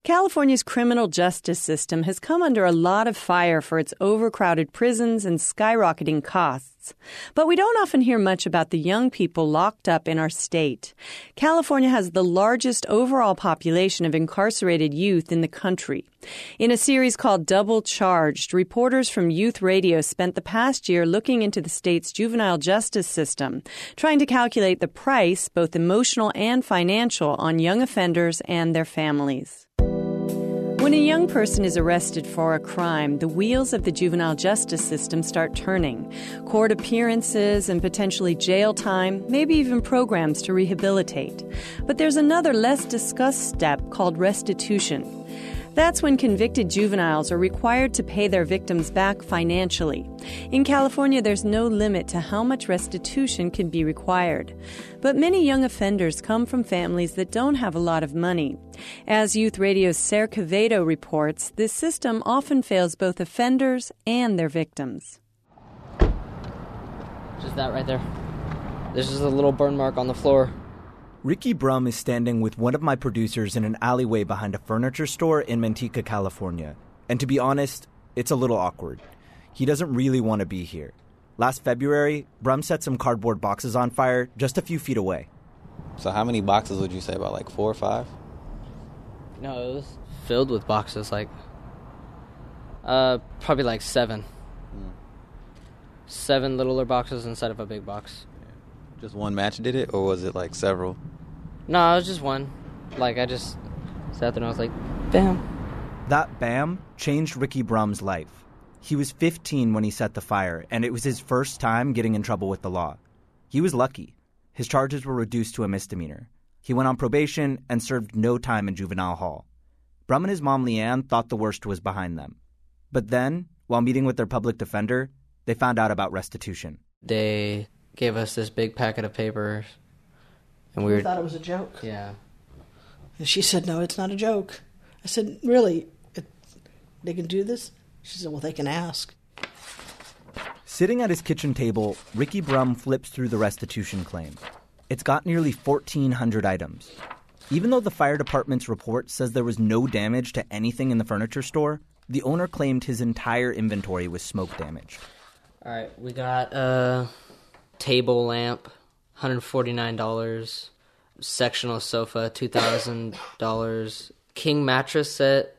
California's criminal justice system has come under a lot of fire for its overcrowded prisons and skyrocketing costs. But we don't often hear much about the young people locked up in our state. California has the largest overall population of incarcerated youth in the country. In a series called Double Charged, reporters from Youth Radio spent the past year looking into the state's juvenile justice system, trying to calculate the price, both emotional and financial, on young offenders and their families. When a young person is arrested for a crime, the wheels of the juvenile justice system start turning. Court appearances and potentially jail time, maybe even programs to rehabilitate. But there's another less discussed step called restitution. That's when convicted juveniles are required to pay their victims back financially. In California, there's no limit to how much restitution can be required. But many young offenders come from families that don't have a lot of money. As Youth Radio's Sarah Quevedo reports, this system often fails both offenders and their victims. Just that right there. There's just a little burn mark on the floor. Ricky Brum is standing with one of my producers in an alleyway behind a furniture store in Manteca, California. And to be honest, it's a little awkward. He doesn't really want to be here. Last February, Brum set some cardboard boxes on fire just a few feet away. So how many boxes would you say, about like 4 or 5? No, it was filled with boxes, probably like 7. 7 littler boxes instead of a big box. Just one match did it, or was it like several? No, it was just one. I just sat there and I was like, bam. That bam changed Ricky Brum's life. He was 15 when he set the fire, and it was his first time getting in trouble with the law. He was lucky. His charges were reduced to a misdemeanor. He went on probation and served no time in juvenile hall. Brum and his mom, Leanne, thought the worst was behind them. But then, while meeting with their public defender, they found out about restitution. They gave us this big packet of papers, and we thought it was a joke. Yeah. And she said, no, it's not a joke. I said, really? They can do this? She said, well, they can ask. Sitting at his kitchen table, Ricky Brum flips through the restitution claim. It's got nearly 1,400 items. Even though the fire department's report says there was no damage to anything in the furniture store, the owner claimed his entire inventory was smoke damage. All right, we got a table lamp, $149. Sectional sofa, $2,000. King mattress set,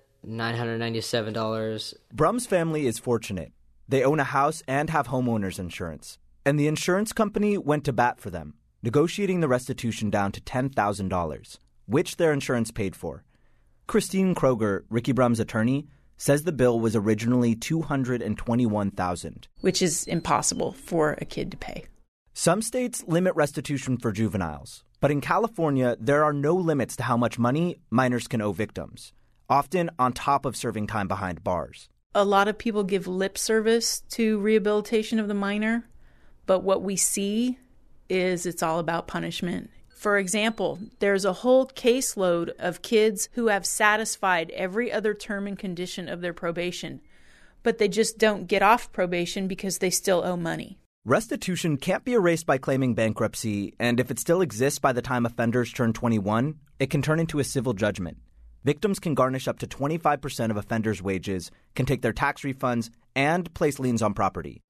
$997. Brum's family is fortunate. They own a house and have homeowners insurance. And the insurance company went to bat for them, negotiating the restitution down to $10,000, which their insurance paid for. Christine Kroger, Ricky Brum's attorney, says the bill was originally $221,000. Which is impossible for a kid to pay. Some states limit restitution for juveniles, but in California, there are no limits to how much money minors can owe victims, often on top of serving time behind bars. A lot of people give lip service to rehabilitation of the minor, but what we see is it's all about punishment. For example, there's a whole caseload of kids who have satisfied every other term and condition of their probation, but they just don't get off probation because they still owe money. Restitution can't be erased by claiming bankruptcy, and if it still exists by the time offenders turn 21, it can turn into a civil judgment. Victims can garnish up to 25% of offenders' wages, can take their tax refunds, and place liens on property.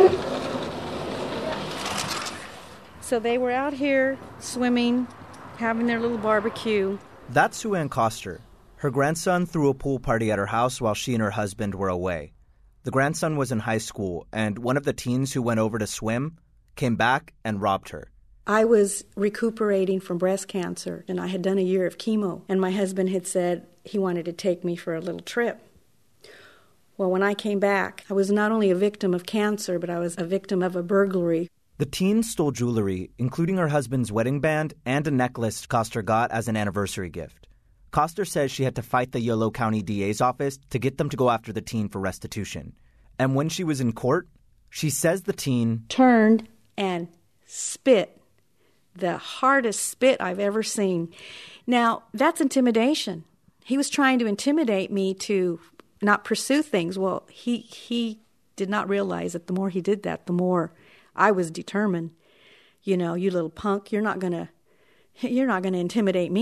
So they were out here swimming, having their little barbecue. That's Sue Ann Coster. Her grandson threw a pool party at her house while she and her husband were away. The grandson was in high school, and one of the teens who went over to swim came back and robbed her. I was recuperating from breast cancer, and I had done a year of chemo, and my husband had said he wanted to take me for a little trip. Well, when I came back, I was not only a victim of cancer, but I was a victim of a burglary. The teen stole jewelry, including her husband's wedding band and a necklace Coster got as an anniversary gift. Coster says she had to fight the Yolo County DA's office to get them to go after the teen for restitution. And when she was in court, she says the teen turned and spit. The hardest spit I've ever seen. Now, that's intimidation. He was trying to intimidate me to not pursue things. Well, he did not realize that the more he did that, the more I was determined. You know, you little punk, you're not gonna intimidate me.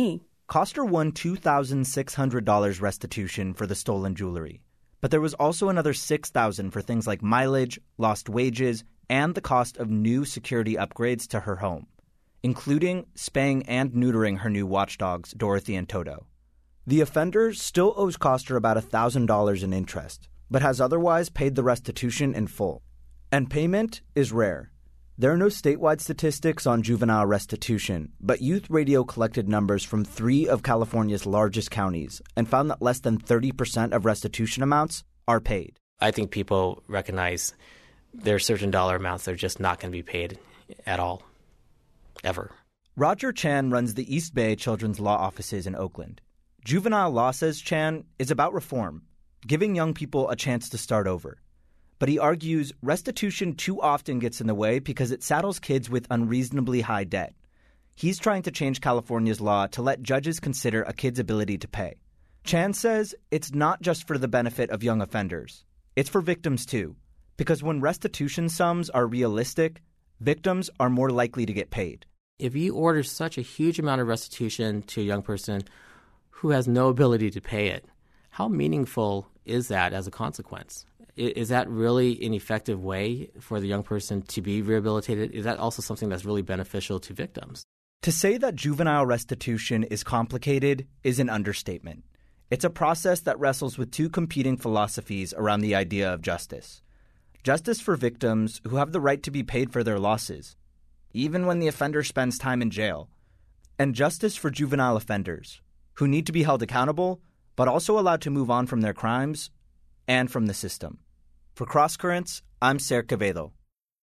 Koster won $2,600 restitution for the stolen jewelry, but there was also another $6,000 for things like mileage, lost wages, and the cost of new security upgrades to her home, including spaying and neutering her new watchdogs, Dorothy and Toto. The offender still owes Koster about $1,000 in interest, but has otherwise paid the restitution in full. And payment is rare. There are no statewide statistics on juvenile restitution, but Youth Radio collected numbers from 3 of California's largest counties and found that less than 30% of restitution amounts are paid. I think people recognize there are certain dollar amounts that are just not going to be paid at all, ever. Roger Chan runs the East Bay Children's Law Offices in Oakland. Juvenile law, says Chan, is about reform, giving young people a chance to start over. But he argues restitution too often gets in the way because it saddles kids with unreasonably high debt. He's trying to change California's law to let judges consider a kid's ability to pay. Chan says it's not just for the benefit of young offenders. It's for victims too, because when restitution sums are realistic, victims are more likely to get paid. If you order such a huge amount of restitution to a young person who has no ability to pay it, how meaningful is that as a consequence? Is that really an effective way for the young person to be rehabilitated? Is that also something that's really beneficial to victims? To say that juvenile restitution is complicated is an understatement. It's a process that wrestles with 2 competing philosophies around the idea of justice. Justice for victims who have the right to be paid for their losses, even when the offender spends time in jail. And justice for juvenile offenders who need to be held accountable, but also allowed to move on from their crimes and from the system. For Cross Currents, I'm Ser Quevedo.